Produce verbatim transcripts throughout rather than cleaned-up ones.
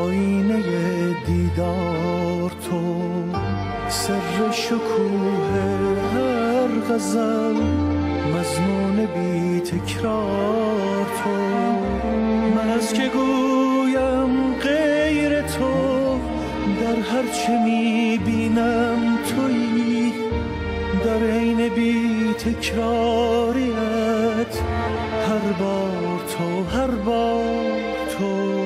آینه دیدار تو، سر شکوه هر غزل، مضمون بی تکرار تو. من از که گویم غیر تو، در هر چه میبینم تویی، در عین بی تکراریت هر بار تو، هر بار تو.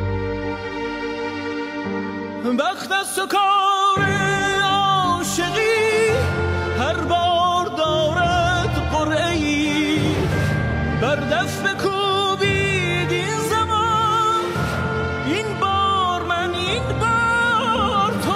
بخت از تو کار عاشقی، هر بار دارد قرعه‌ای، بر دست بکوبید این زمان، این بار من، این بار تو.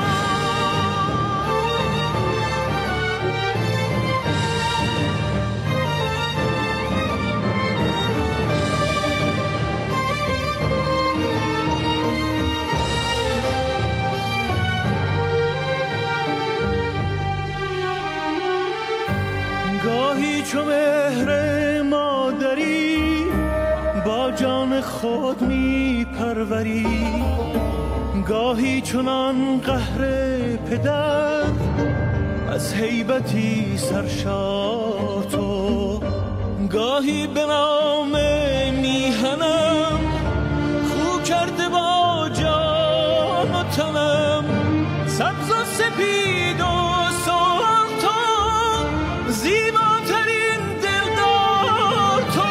گاهی چو مهر مادری با جان خود می پروری، گاهی چنان قهر پدر از هیبتی سرشار تو. گاهی به نام میهنم خو کرده با جان و تنم، سبز و سپید و سرخ تو، زیباترین دلدار تو.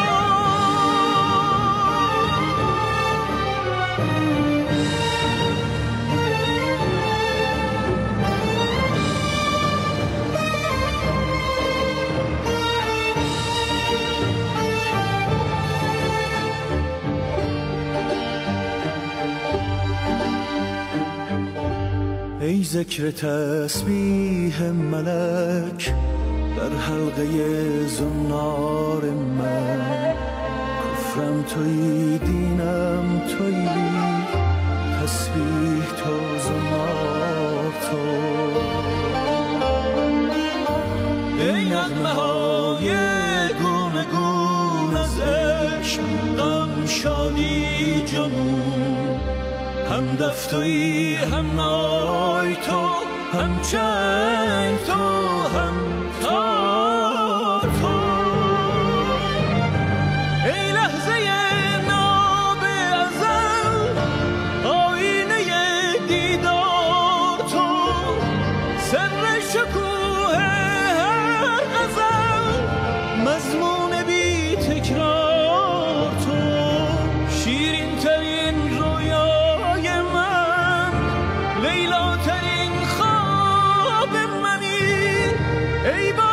ای ذکر تسبیح ملک در حلقه زنار من، کفرم تویی، دینم تویی، تسبیح تو، زنار تو. ای نغمه های گونه گون از عشق، غم، شادی، جنون، هم دف تویی، هم نای تو، هم چنگ تو، هم تار تو. ای لحظه ناب ازل، آینه دیدار تو، سر شکوه هر غزل، مضمون بی تکرار تو. شیرین ترین رویای من، لیلا ترین خواب منی، ای